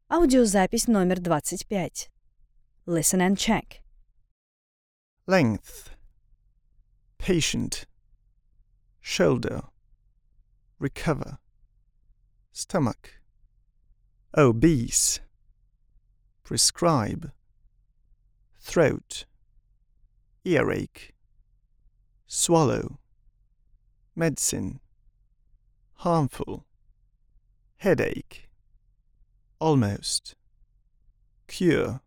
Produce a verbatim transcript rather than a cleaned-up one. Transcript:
Аудиозапись номер двадцать пять. Listen and check. Length. Patient. Shoulder. Recover. Stomach. Obese. Prescribe. Throat. Earache. Swallow. Medicine. Harmful. Headache. Almost. Cure.